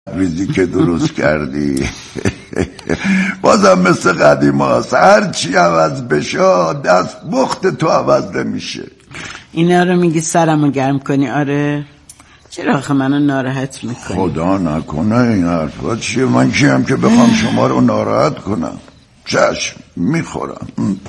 ریزی که درست کردی بازم مثل قدیم هست، هرچی عوض بشه دست بخت تو عوض نمیشه. اینا رو میگی سرمو گرم کنی؟ آره. چرا آخه منو ناراحت میکنی؟ خدا نکنه این حرفا چیه؟ من کیم که بخوام شما رو ناراحت کنم؟ چشم میخورم.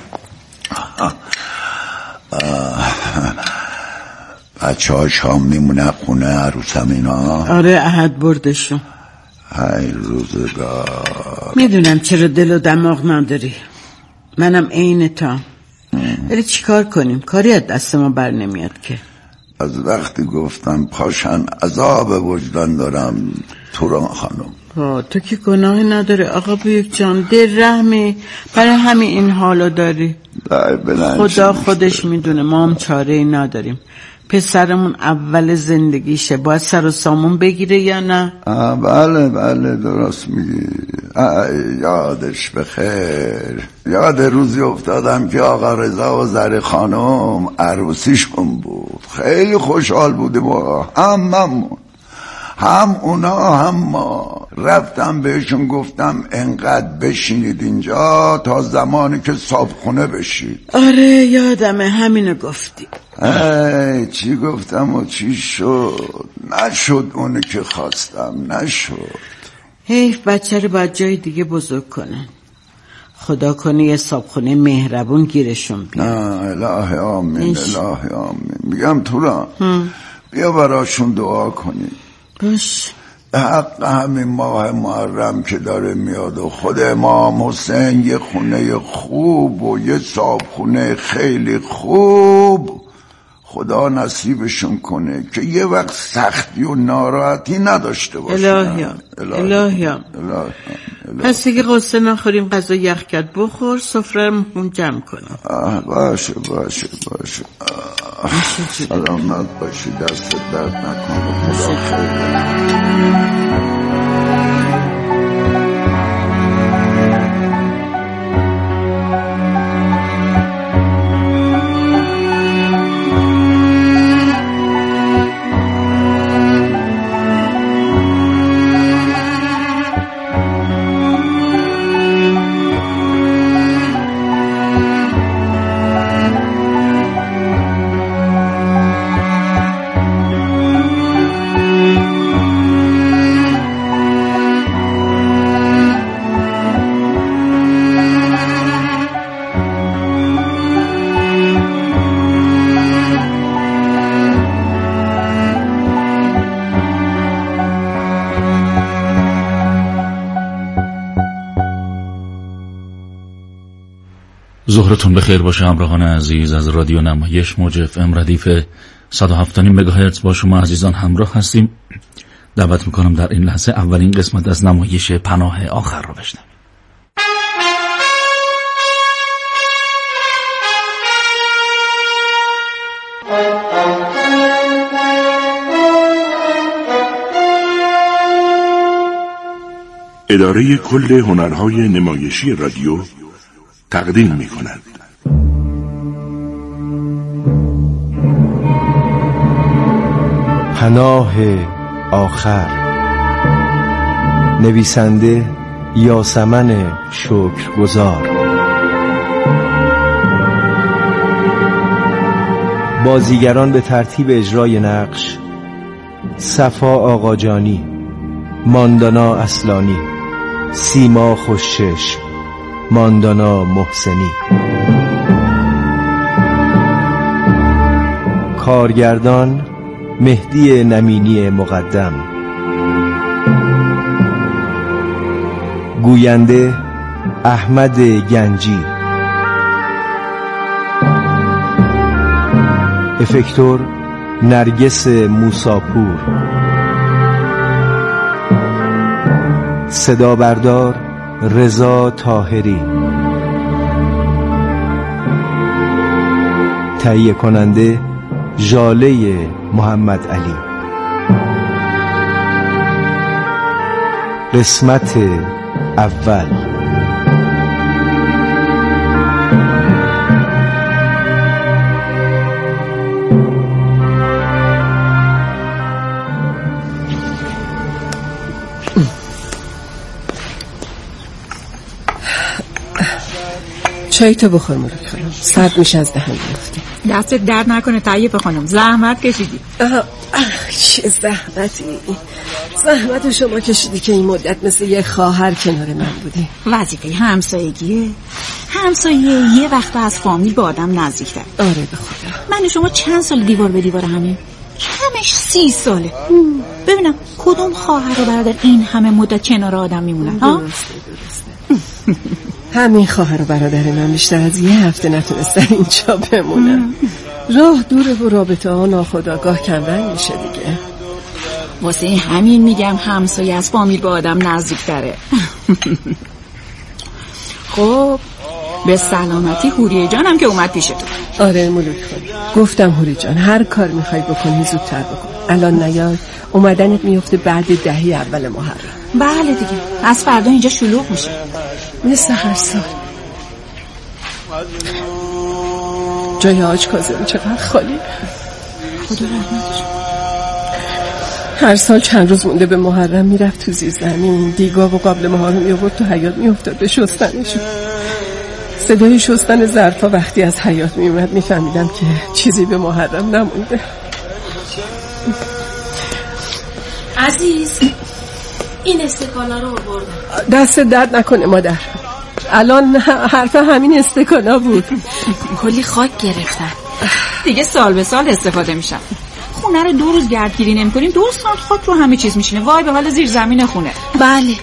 بچه ها شام میمونه خونه عروسم اینا؟ آره احد بردشون. های روزگار. میدونم چرا دل و دماغ نداری، منم عین تا. ولی چیکار کنیم؟ کاری از دست ما بر نمیاد که. از وقتی گفتم پاشن عذاب وجدان دارم توران خانم. تو که گناهی نداره آقا بیوک جان، دل رحمی، برای همین این حالو داری. خدا خودش میدونه، ما هم چاره‌ای نداریم. پسرمون اول زندگیشه، باید سر و سامون بگیره یا نه؟ بله درست میگی. یادش بخیر. یاد روزی افتادم که آقا رضا و زری خانم عروسیشون بود، خیلی خوشحال بودیم آقا، هم اونا هم ما. رفتم بهشون گفتم انقدر بشینید اینجا تا زمانی که صابخونه بشید. آره یادمه همینو گفتی. چی گفتم و چی شد؟ نشد اونی که خواستم، نشد. حیف، بچه رو باید جای دیگه بزرگ کنن. خدا کنه یه صابخونه مهربون گیرشون بیاد. الهی آمین، الهی آمین. میگم توران بیا براشون دعا کنی. باش. حق همین ماه محرم که داره میاد و خود امام حسین یه خونه خوب و یه صابخونه خیلی خوب خدا نصیبشون کنه که یه وقت سختی و ناراحتی نداشته باشن. الهیام. پس دیگه قصه نخوریم، غذا یخ کرد بخور، سفره رو جمع کنم. باشه سلامت باشی، دست درد نکنه. خدا خیر. ظهرتون بخیر باشه همراهان عزیز. از رادیو نمایش موج اف ام ردیف 107.5 مگاهرتز با شما عزیزان همراه هستیم. دعوت میکنم در این لحظه اولین قسمت از نمایش پناه آخر رو بشنویم. اداره کل هنرهای نمایشی رادیو تقدیم می کند. پناه آخر، نویسنده یاسمن شکرگزار، بازیگران به ترتیب اجرای نقش: صفا آقاجانی، ماندانا اصلانی، سیما خوشچشم، ماندانا محسنی. کارگردان مهدی نمینی مقدم، گوینده احمد گنجی، افکتور نرگس موساپور، صدا بردار رضا طاهری، تهیه کننده ژاله محمد علی. قسمت اول. چای تو بخور مولوک خانم، سرد میشه از دهن بیفته. دستت درد نکنه طیبه خانم، زحمت کشیدی. چه زحمتی. زحمت شما کشیدی که این مدت مثل یه خواهر کنار من بودی. وظیفه همسایگیه. همسایه یه وقت از فامیل به آدم نزدیک‌تر. آره به خدا. من و شما چند سال دیوار به دیوار همین؟ کمش 30 ساله. ببینم کدوم خواهر و برادر این همه مدت کنار آدم میمونن؟ درسته. همین خواهر و برادر من بیشتر از یه هفته نتونستن اینجا بمونن. راه دوره و رابطه ها ناخودآگاه کمرنگ میشه دیگه. واسه همین میگم همسایه از فامیل به آدم نزدیک‌تره. خب به سلامتی هوریه جانم که اومد پیش تو. آره مولوک خانم، گفتم هوری جان هر کار میخوای بکنی زودتر بکن. الان نیاد اومدنت میفته بعد دهه اول محرم. بله دیگه، از فردا اینجا شلوغ میشه مثل هر سال. جای حاج کاظم چقدر خالی. خدا رحمتش. هر سال چند روز مونده به محرم میرفت تو زیر زمین، دیگا و قابل ماها رو میآورد تو حیاط میافتاد به شستنشون. صدای شستن ظرفا وقتی از حیاط میومد میفهمیدم که چیزی به محرم نمونده. عزیز این استکانا رو آوردم. دست درد نکنه مادر. الان حرف همین استکانا بود. کلی خاک گرفتن. دیگه سال به سال استفاده میشن. خونه رو 2 روز گردگیری نمی‌کنیم 2 ساعت خاک رو همه چیز میشینه. وای به حال زیر زمین خونه. بله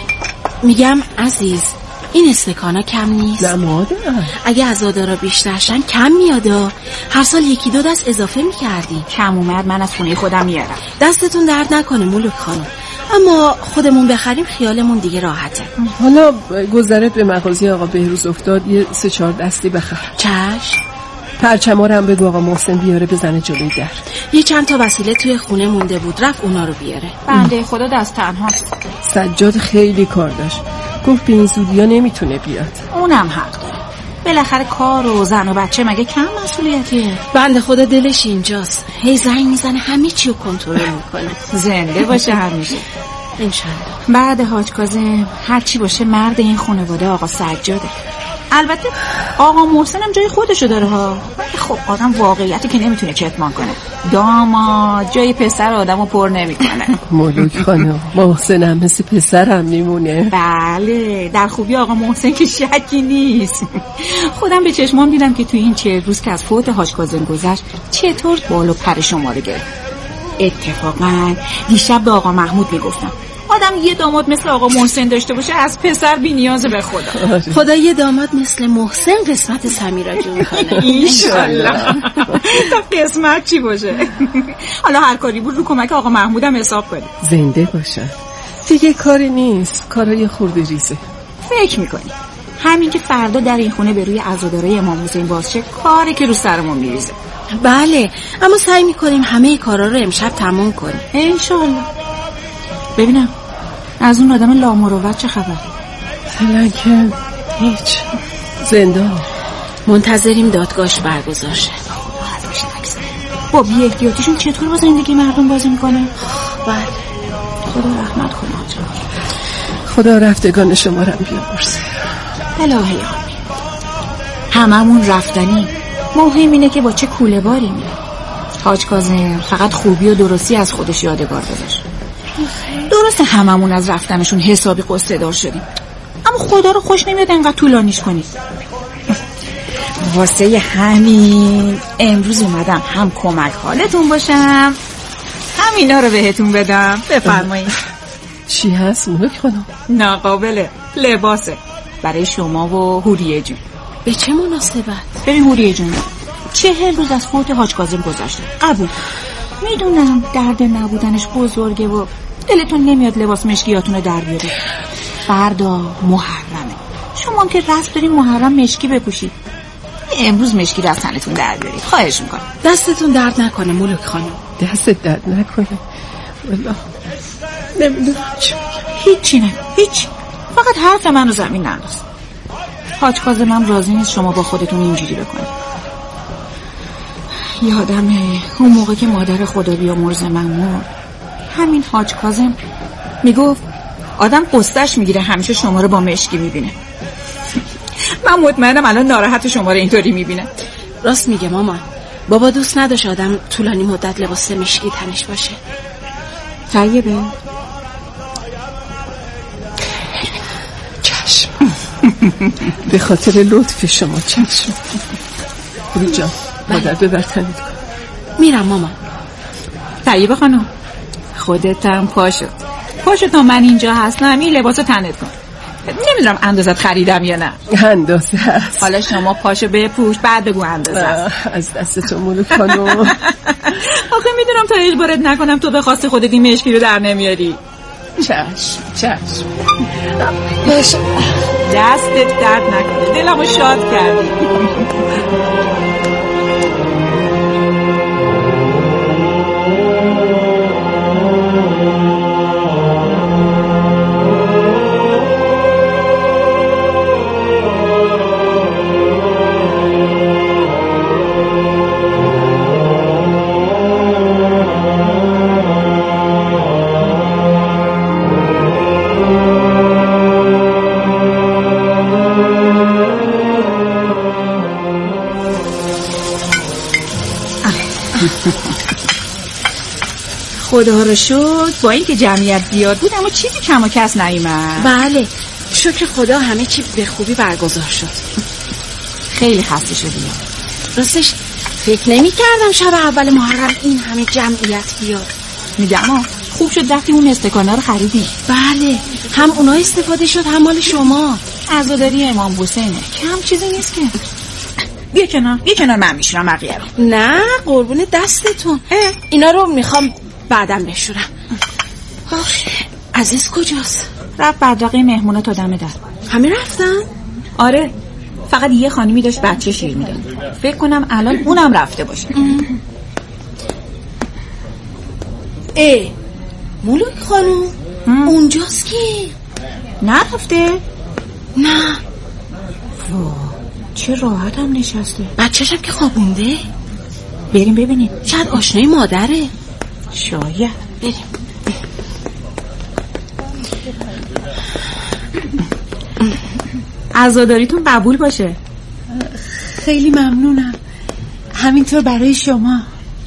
میگم عزیز این استکانا کم نیست. نه مادر، اگه عزادارا بیشتر شن کم میادا. هر سال 1-2 دست اضافه میکردیم. کم اومد من از خونه خودم میارم. دستتون درد نکنه مولوک خانم، اما خودمون بخریم خیالمون دیگه راحته. حالا گذرت به مغازه آقا بهروز افتاد یه 3-4 دستی بخر. چشم. پرچما رو هم بگو آقا محسن بیاره بزنه جلوی در. یه چند تا وسیله توی خونه مونده بود، رفت اونا رو بیاره. بنده خدا دست تنهاست. سجاد خیلی کار داشت، گفت به این زودیا نمیتونه بیاد. اونم حق داره، بالاخره کار و زن و بچه مگه کم مسئولیتیه؟ بنده خدا دلش اینجاست، هی زنگ میزنه همه چی رو کنترل میکنه. زنده باشه همیشه انشالله. بعد حاج کاظم هر چی باشه مرد این خانواده آقا سجاده. البته آقا محسن هم جای خودشو داره ها. خب آدم واقعیتی که نمیتونه چتمان کنه. داماد جای پسر آدمو پر نمیکنه. مولوک خانم محسن هم مثل پسرم میمونه. بله در خوبی آقا محسن که شکی نیست. خودم به چشمام دیدم که توی این 40 روز که از فوت حاج کاظم گذشت چطور بال و پر شما رو گرفت. اتفاقا دیشب به آقا محمود میگفتم آدم یه داماد مثل آقا محسن داشته باشه از پسر بی نیازه به خدا. خدا یه داماد مثل محسن قسمت سمیرا جون کنه. انشالله. تا قسمت چی باشه. حالا هر کاری بود رو کمک آقا محمودم حساب کنی. زنده باشن دیگه کاری نیست، کارای خورده ریزه. فکر میکنی همین که فردا در این خونه به روی عزادارای امام حسین باز شه کاری که رو سرمون میریزه. بله اما سعی میکنیم همه کارا رو امشب تموم کنیم انشالله. ببینم از اون آدم لامروت چه خبر؟ فعلا که هیچ، زندان. منتظریم دادگاهش برگزار شه. با بی احتیاطیشون چطور با زندگی مردم بازی میکنه؟ بله خدا رحمت کنه. خدا رفتگان شما رو بیامرزه. الهی هممون رفتنی، مهم اینه که با چه کوله باری میره. حاج کاظم فقط خوبی و درستی از خودش یادگار گذاشت. درسته هممون از رفتنشون حسابی قصه دار شدیم، اما خدا رو خوش نمیاد انقدر طولانیش کنید. واسه همین امروز اومدم هم کمک حالتون باشم هم اینا رو بهتون بدم. بفرمایید. چی هست مولوک خانم؟ ناقابله، لباسه برای شما و هوریه جون. به چه مناسبت؟ ببین هوریه جون 40 روز از فوت حاج کاظم گذشته. قبول میدونم درد نبودنش بزرگه و دلتون نمیاد لباس مشکیاتونو در بیارید. فردا محرمه، شما هم که رسم دارین محرم مشکی بپوشید. امروز مشکی رو از تنتون در بیارید خواهش میکنم. دستتون درد نکنه مولوک خانم. دستت درد نکنه. والله نمیدونم چی بگم. هیچی نه، هیچ، فقط حرف من رو زمین ننداز. حاج کاظم هم راضی نیست شما با خودتون اینجوری بکنید. یادمه اون موقع که مادر خدا بیامرزه من مرد، همین حاج کاظم میگفت آدم قصهش میگیره همیشه شما رو با مشکی میبینه. من مطمئنم الان ناراحت شما رو اینطوری میبینه. راست میگه مامان. بابا دوست نداشت آدم طولانی مدت لباس مشکی تنش باشه. طیبه؟ چشم. به خاطر لطف شما چشم. برو جان مادر ببر تنید کن. میرم مامان. طیبه خانم خودت هم پاشو تا من اینجا هستم این لباسو تنت کن. نمیدونم اندازت خریدم یا نه. اندازه هست. حالا شما پاشو بپوش بعد بگو اندازه. از دستتون ملوک خانم. آخه میدونم تا اجبارت نکنم تو به خواست خودت این مشکی رو در نمیاری. چشم دستت درد نکنه دلمو شاد کردی. خدا رو شد با اینکه جمعیت زیاد بود اما چیزی کم و کس نیومد. بله شکر خدا همه چی به خوبی برگزار شد. خیلی خسته شدیم. راستش فکر نمی کردم شب اول محرم این همه جمعیت بیاد. میگم خوب شد رفتیم اون استکانا رو خریدیم. بله هم اونا استفاده شد هم مال شما. عزاداری امام حسینه کم چیزی نیست که. بیا کنار من میشورم بقیه رو. نه قربون دستتون. اینا رو میخوام بعدم بشورم. عزیز کجاست؟ رفت بدرقه مهمونا تا دم در. همه رفتن؟ آره فقط یه خانمی داشت بچه شیر میداد. فکر کنم الان اونم رفته باشه. ملوک خانم اونجاست که نرفته؟ نه. چه راحت هم نشسته. بچه‌شم که خوابونده. بریم ببینیم شاید آشنای مادره. شاید. بریم. عزاداریتون قبول باشه. خیلی ممنونم. همینطور برای شما.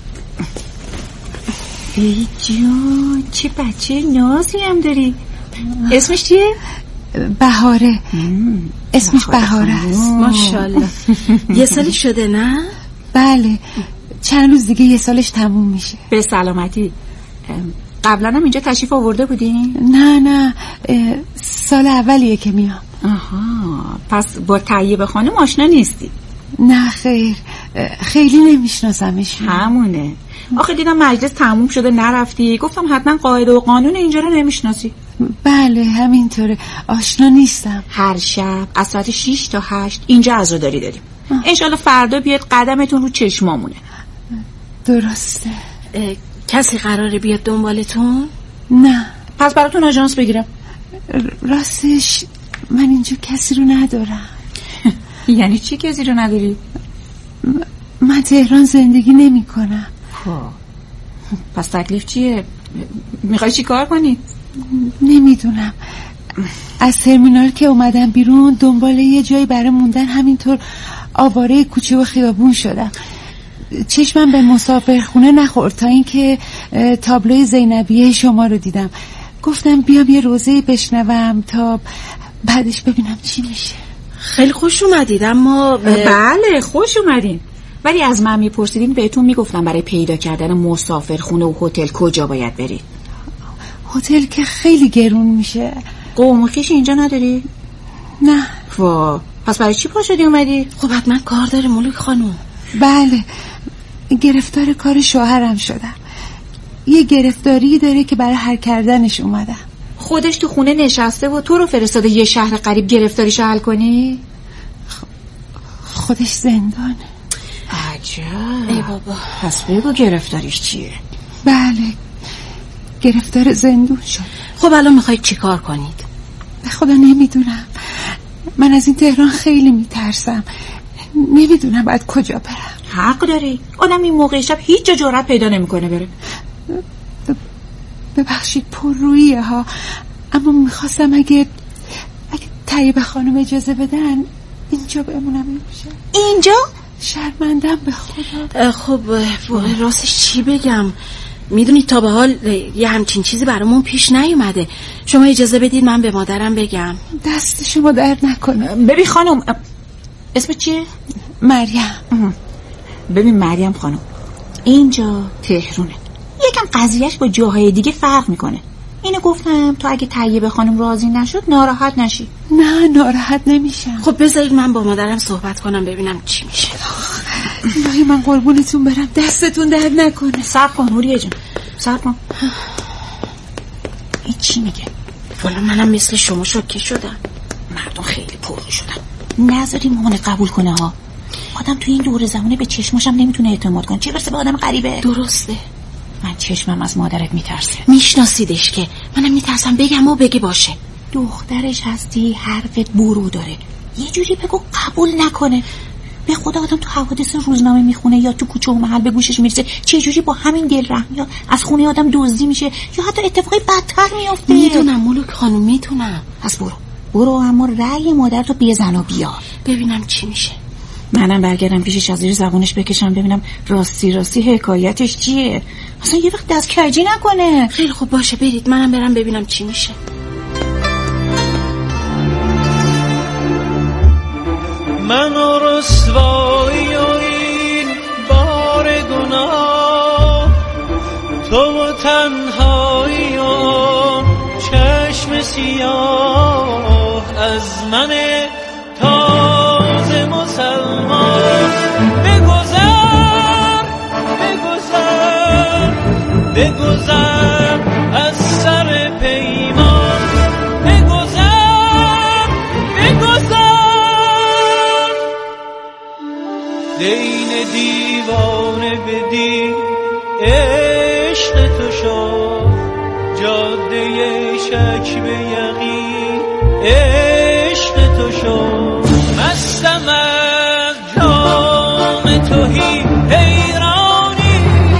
ای جون چه بچه نازی هم داری. اسمش چیه؟ بهاره. اسمش بهاره است. ماشاءالله. یه سالی شده نه؟ بله چند روز دیگه یه سالش تموم میشه. به سلامتی. قبلا هم اینجا تشریف آورده بودین؟ نه سال اولیه که میام. آها پس با طیبه خانم آشنا نیستی؟ نه خیر خیلی نمیشناسمش. همونه. آخه دیدم مجلس تموم شده نرفتی گفتم حتما قاعده و قانون اینجا رو نمیشناسی. بله همینطوره آشنا نیستم. هر شب از ساعت 6 تا 8 اینجا عزاداری داریم. انشالله فردا بیاد قدمتون رو چشمامونه. درسته. کسی قراره بیاد دنبالتون؟ نه. پس براتون آژانس بگیرم. راستش من اینجا کسی رو ندارم. یعنی چی کسی رو نداری؟ من تهران زندگی نمی کنم. پس تکلیف چیه؟ میخوای چی کار کنی؟ نمیدونم. از ترمینال که اومدم بیرون دنبال یه جایی برای موندن همینطور آواره کوچه و خیابون شدم. چشمم به مسافرخونه نخورد تا اینکه تابلوی زینبیه شما رو دیدم. گفتم بیام یه روزه بشنوم تا بعدش ببینم چی میشه. خیلی خوش اومدید. اما بله خوش اومدین. ولی از من میپرسیدین بهتون میگفتم برای پیدا کردن مسافرخونه و هتل کجا باید برید. هتل که خیلی گرون میشه. قوم و خویش اینجا نداری؟ نه. پس برای چی پا شدی اومدی؟ خب حتما کار داره ملوک خانم. بله گرفتار کار شوهرم شدم. یه گرفتاری داره که برای حل کردنش اومدم. خودش تو خونه نشسته و تو رو فرستاده یه شهر قریب گرفتاریشو حل کنی؟ خودش زندانه. عجب. ای بابا. پس بگو گرفتاریش چیه؟ بله گرفتار زندون شد. خب الان میخواید چی کار کنید؟ به خدا نمیدونم. من از این تهران خیلی میترسم. نمیدونم باید کجا برم. حق داری. آدم این موقع شب هیچ جا جرأت پیدا نمیکنه بره. ببخشید پررویه ها، اما میخواستم اگه طیبه خانم اجازه بدن اینجا بمونم امشب. اینجا؟ شرمندم به خدا. خب راستش چی بگم؟ میدونید تا به حال یه همچین چیزی برامون پیش نیومده. شما اجازه بدید من به مادرم بگم. دست شما درد نکنه. ببین خانم، اسم چیه؟ مریم. ببین مریم خانم، اینجا تهرونه، یکم قضیهش با جاهای دیگه فرق میکنه. اینو گفتم تو اگه طیبه خانم راضی نشد ناراحت نشی. نه ناراحت نمیشم. خب بذارید من با مادرم صحبت کنم ببینم چی میشه. الهی من قربونتون برم، دستتون درد نکنه. صبر کن نوریه جون، صبر کن. این چی میگه؟ والا منم مثل شما شوکه شدم. مردم خیلی پررو شدن. نذاری مامانت قبول کنه ها. آدم توی این دور زمانه به چشماشم نمیتونه اعتماد کنه، چه برسه به آدم غریبه. درسته، من چشمم از مادرت میترسه. میشناسیدش که منم میترسم بگم و بگه باشه. دخترش هستی، حرفت برو داره. یه جوری بگو قبول نکنه. به خدا آدم تو حوادث روزنامه میخونه یا تو کوچه و محل به گوشش میرسه چه جوری با همین دلرحم یا از خونه آدم دزدی میشه یا حتی اتفاقی بدتر میافته. میدونم ملوک خانم، میدونم. پس برو اما رأی مادرت رو بزن و بیار ببینم چی میشه. منم برگردم پیشش از زیر زبونش بکشم ببینم راستی حکایتش چیه. اصلا یه وقت دست کجی نکنه. خیلی خوب باشه، برید منم برم ببینم چی میشه. من و رسوایی و این بار گناه، تو و تنهایی و چشم سیاه از من تازه مسلمان. بگذر از سر پیمان. بگذر دین دیوانه بدی عشق تو شد، جاده شک به یقین عشق تو شد. مستم از جام توهی حیرانی،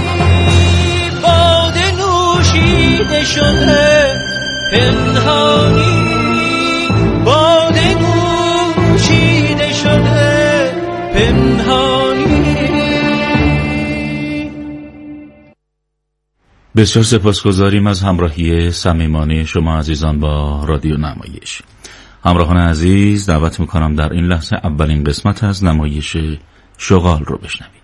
باده نوشیده شده پنهانی. باده نوشیده شده پنهانی. بسیار سپاسگزاریم از همراهی صمیمانه شما عزیزان با رادیو نمایش. همراهان عزیز، دعوت میکنم در این لحظه اولین قسمت از نمایش شغال رو بشنوید.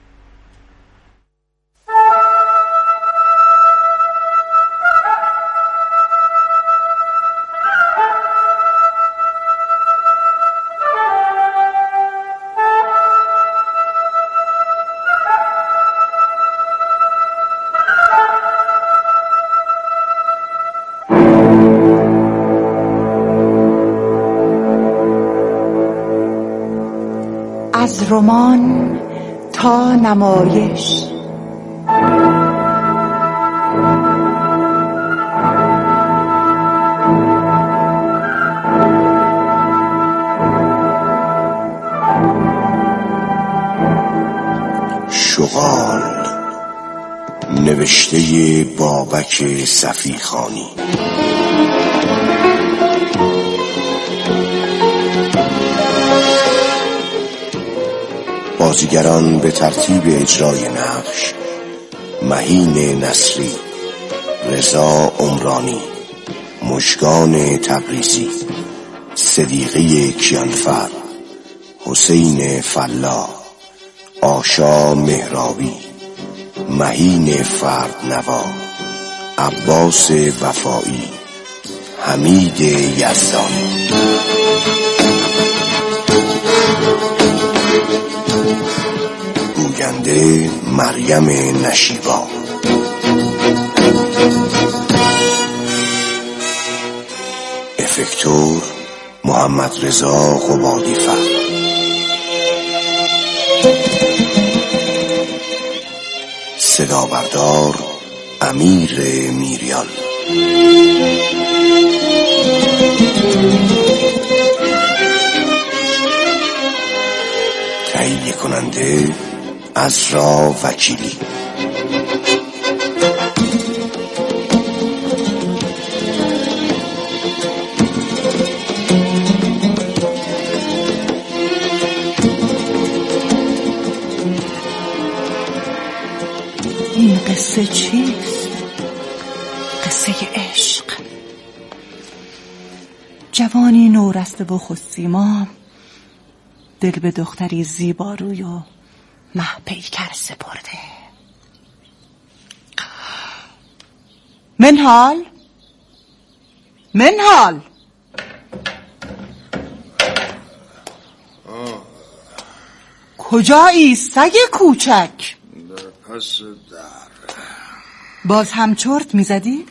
از رمان تا نمایش. شغال، نوشته بابک صفیخانی. بازیگران به ترتیب اجرای نقش: مهین نصری، رضا عمرانی، مژگان تبریزی، صدیقه کیانفر، حسین فلاح، آشا مهرابی، مهین فردنوا، عباس وفایی، حمید یزدانی. گوینده مریم نشیبا. افکتور محمد رضا قبادیفر. صدا بردار امیر میریان. تهیه کننده عزرا وکیلی. قصه چیست؟ قصه عشق. جوانی نورسته و خوش‌سیما دل به دختری زیباروی و مه پیکر سپرده. منهال کجایی سگ کوچک؟ در پس در. باز هم چرت میزدی؟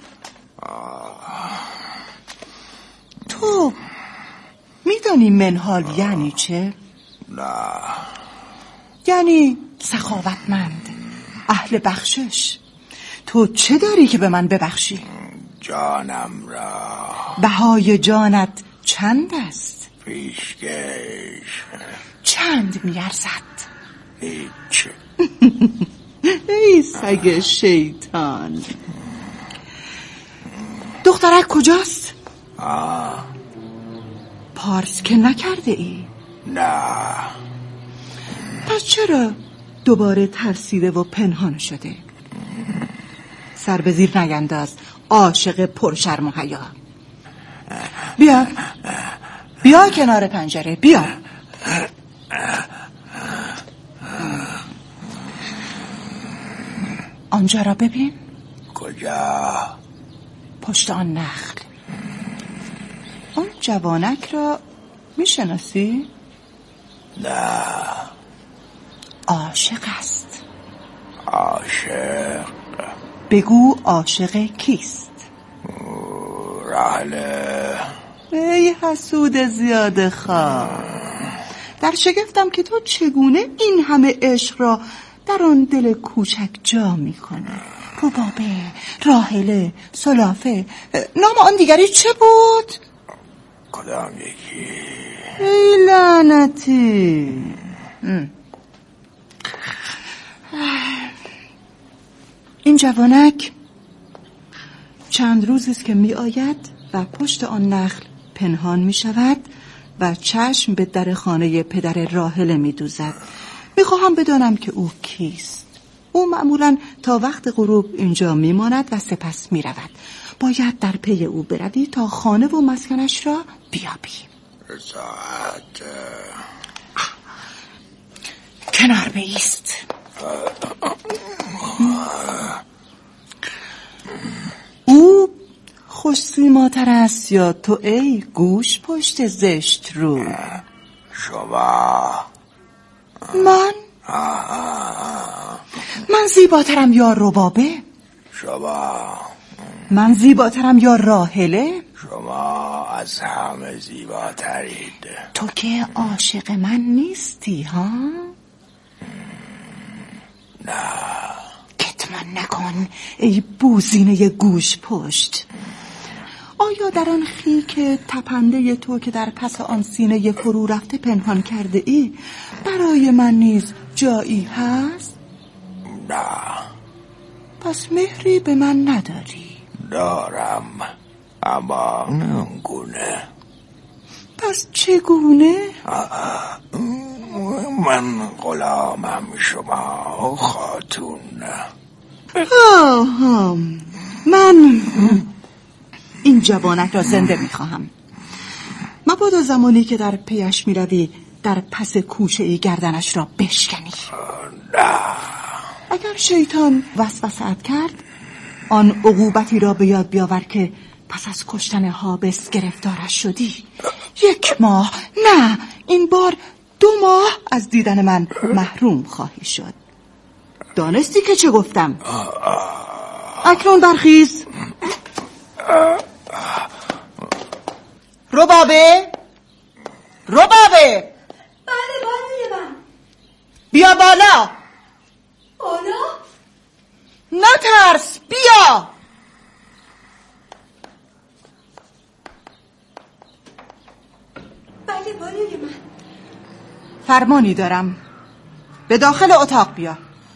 تو میدانی منهال یعنی چه؟ نه. یعنی سخاوتمند، اهل بخشش. تو چه داری که به من ببخشی؟ جانم را. بهای جانت چند است؟ پیشکش. چند میارزد؟ هیچ. ای سگ شیطان. دخترک کجاست؟ پارس که نکرده ای؟ نه. پس چرا دوباره ترسیده و پنهان شده؟ سر به زیر نینداز عاشق پرشرم و حیا. بیا کنار پنجره، بیا. آنجا را ببین. کجا؟ پشت آن نخل. آن جوانک را میشناسی؟ نه. عاشق است. عاشق؟ بگو عاشق کیست؟ راهله. ای حسود زیاده خواه، در شگفتم که تو چگونه این همه عشق را در آن دل کوچک جا میکنی. ربابه، راهله، سلافه، نام آن دیگری چه بود؟ کدام یکی؟ ای لعنتی. این جوانک چند روزی است که می آید و پشت آن نخل پنهان می شود و چشم به در خانه پدر راهله می دوزد. می خواهم بدانم که او کیست. او معمولا تا وقت غروب اینجا می ماند و سپس می رود. باید در پی او بروی تا خانه و مسکنش را بیابی. ساعت کنار بایست. او خوش‌سیماتر است یا تو ای گوش پشت زشت رو؟ شما. من زیباترم یا ربابه؟ شما. من زیباترم یا راهله؟ شما از همه زیباترید. تو که عاشق من نیستی ها؟ نه. کتمان نکن ای بوزینه گوش پشت. آیا در آن خیک تپنده تو که در پس آن سینه فرو رفته پنهان کرده ای برای من نیز جایی هست؟ نه. پس مهری به من نداری؟ دارم، اما نگونه. پس چگونه؟ من غلامم، شما خاتون. من این جوانک را زنده میخواهم. مبادا زمانی که در پیش میروی در پس کوچه ای گردنش را بشکنی. نه. اگر شیطان وسوسه‌ات کرد آن عقوبتی را به یاد بیاور که پس از کشتن حابس گرفتارش شدی. 1 ماه، نه این بار 2 ماه از دیدن من محروم خواهی شد. دانستی که چه گفتم؟ اکنون برخیز. ربابه. بله من. بیا بالا. بالا؟ نترس، بیا. بله بالای من. فرمانی دارم، به داخل اتاق بیا.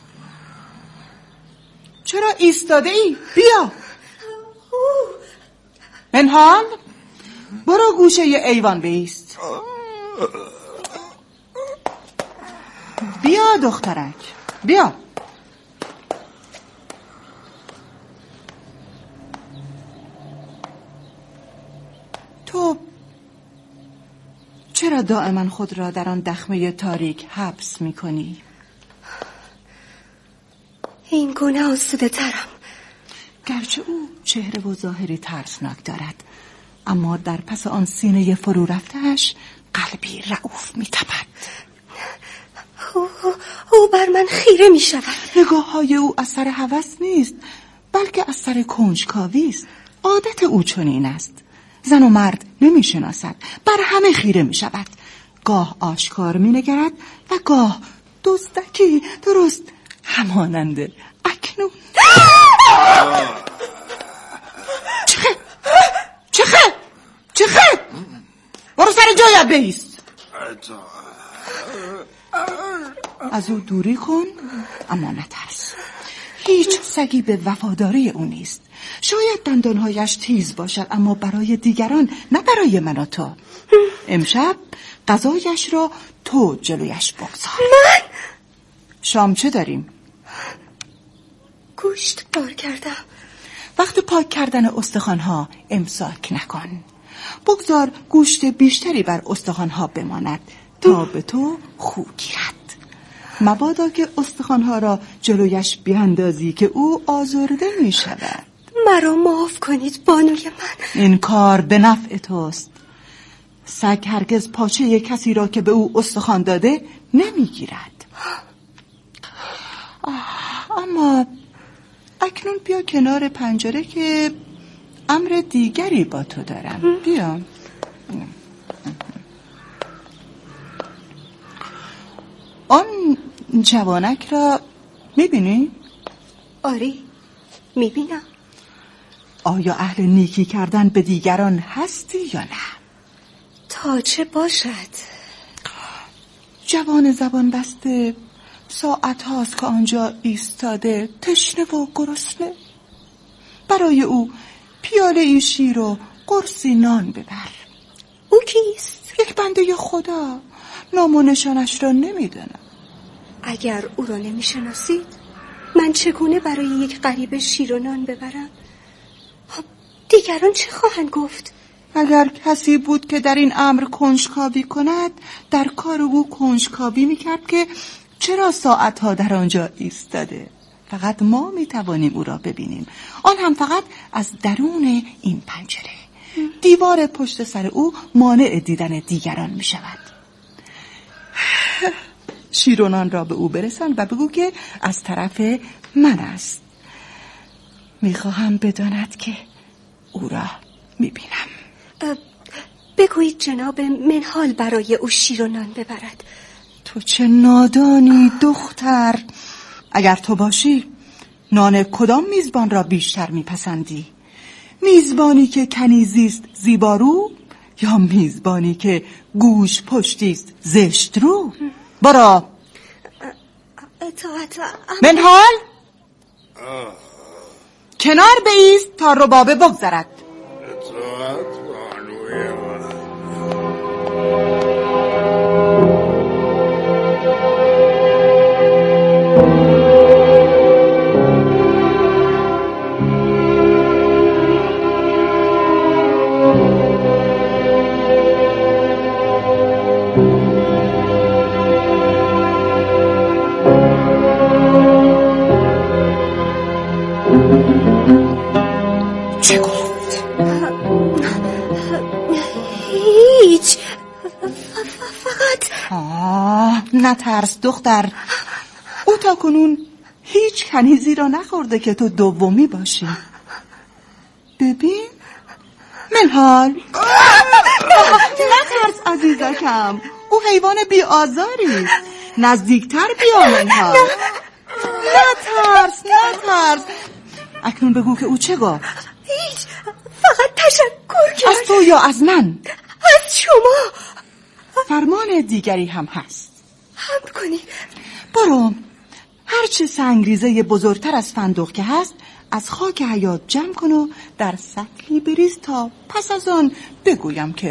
چرا ایستاده ای؟ بیا. منهال برو گوشه ایوان بایست. بیا دخترک، بیا. تو چرا دائما خود را در آن دخمه تاریک حبس می‌کنی؟ این گونه آسوده ترم. گرچه او چهره و ظاهری ترسناک دارد، اما در پس آن سینه فرو رفته‌اش قلبی رعوف می‌تپد. او بر من خیره می‌شود. نگاه‌های او اثر هوس نیست، بلکه اثر کنجکاوی است. عادت او چنین است. زن و مرد نمی‌شناسد، بر همه خیره می‌شود. گاه آشکار می‌نگرد و گاه دزدکی، درست همانند اکنون. چخه برو سر جایت بایست. از او دوری کن، اما نترس. هیچ سگی به وفاداری او نیست. شاید دندانهایش تیز باشد، اما برای دیگران، نه برای من و تو. امشب غذایش را تو جلویش بگذار. من؟ شام چه داریم؟ گوشت بار کردم. وقت پاک کردن استخوان‌ها امساک نکن. بگذار گوشت بیشتری بر استخوان‌ها بماند تا به تو خو گیرد. مبادا که استخوان‌ها را جلویش بیاندازی که او آزرده می شود. مرا معاف کنید بانوی من. این کار به نفع توست. سگ هرگز پاچه کسی را که به او استخوان داده نمی گیرد. اما اکنون بیا کنار پنجره که امر دیگری با تو دارم. بیا. آن جوانک را میبینی؟ آره میبینم. آیا اهل نیکی کردن به دیگران هستی یا نه؟ تا چه باشد؟ جوان زبان بسته ساعت هاست که آنجا ایستاده، تشنه و گرسنه. برای او پیاله ای شیر و قرصی نان ببر. او کیست؟ یک بنده خدا، نام و نشانش را نمیدانم. اگر او را نمیشناسید، من چگونه برای یک غریبه شیر و نان ببرم؟ دیگران چه خواهند گفت؟ اگر کسی بود که در این امر کنجکاوی کند، در کار او کنجکاوی میکرد که چرا ساعتها در آنجا ایستاده. فقط ما میتوانیم او را ببینیم، آن هم فقط از درون این پنجره. دیوار پشت سر او مانع دیدن دیگران میشود. شیر و نان را به او برسان و بگو که از طرف من است. میخواهم بداند که او را میبینم. بگویید جناب منحال برای او شیر و نان ببرد. تو چه نادانی دختر. اگر تو باشی، نان کدام میزبان را بیشتر میپسندی؟ میزبانی که کنیزیست زیبارو، یا میزبانی که گوش پشتیست زشت رو؟ برا. منحال کنار بایست تا ربابه بگذرد. چه گفت؟ هیچ. فقط نترس دختر. او تا کنون هیچ کنیزی را نخورده که تو دومی باشی. ببین منحال، نترس عزیزکم، او حیوان بی آزاری. نزدیکتر بیا منحال. نترس. اکنون بگو که او چه گفت؟ هیچ، فقط تشکر کرد. از تو یا از من؟ از شما. فرمان دیگری هم هست. حمد کنی. برو، هرچه سنگریزه بزرگتر از فندق که هست از خاک حیات جمع کن و در سطلی بریز تا پس از آن بگویم که